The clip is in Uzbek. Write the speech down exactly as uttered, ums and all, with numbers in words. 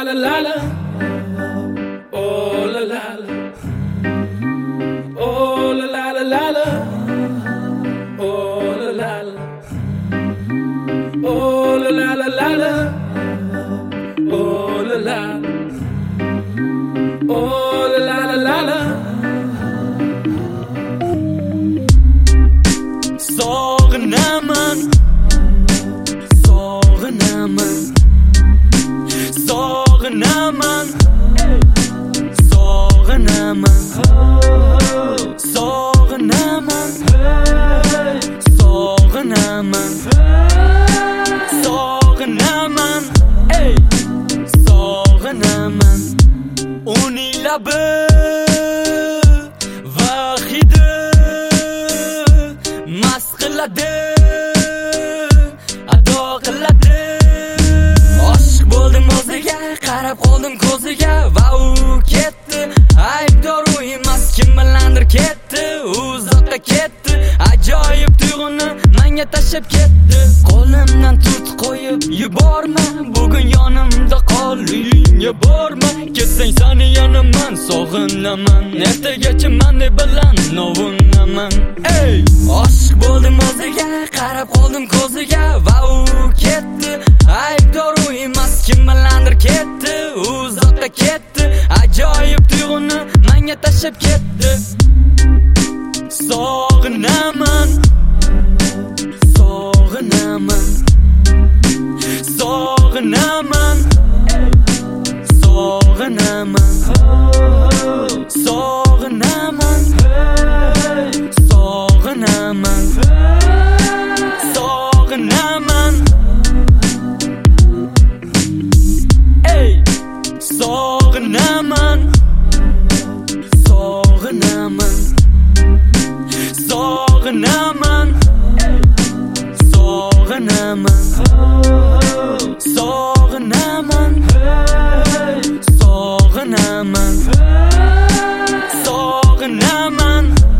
la la la. Oh la la la. Oh la la la la la. Oh la la la. Oh la la la la la. Oh la la. Oh la la la la la. Sog'inaman, sog'inaman, sog'inaman, sog'inaman, sog'inaman, sog'inaman, sog'inaman, ey, sog'inaman. Uning labi va hidi mast qiladi, ado qiladi. Oshiq bo'ldim o'ziga, qarab qoldim ko'ziga va u ketdi. Aybdor u emas, kim bilandir ketdi, uzoqqa ketdi. Ajoyib tuyg'uni menga tashlab ketdi. Qo'limdan tut qo'yib yuborma, bugun yonimda qol, uyingga borma. Ketsang seni yonaman, sog'inaman, ertagacha men bilan novunaman. Ey, oshiq bo'ldim o'ziga, qarab qoldim ko'ziga va u ketdi. Aybdor u emas, kim bilandir ketdi, uzoqqa ketdi. Ajoyib tuyg'uni menga tashlab ketdi. Sog'inaman, sog'inaman, sog'inaman, sog'inaman, sog'inaman, sog'inaman, sog'inaman, ey, sog'inaman, sog'inaman, sog'inaman, sog'inaman, sog'inaman, sog'inaman, sog'inaman.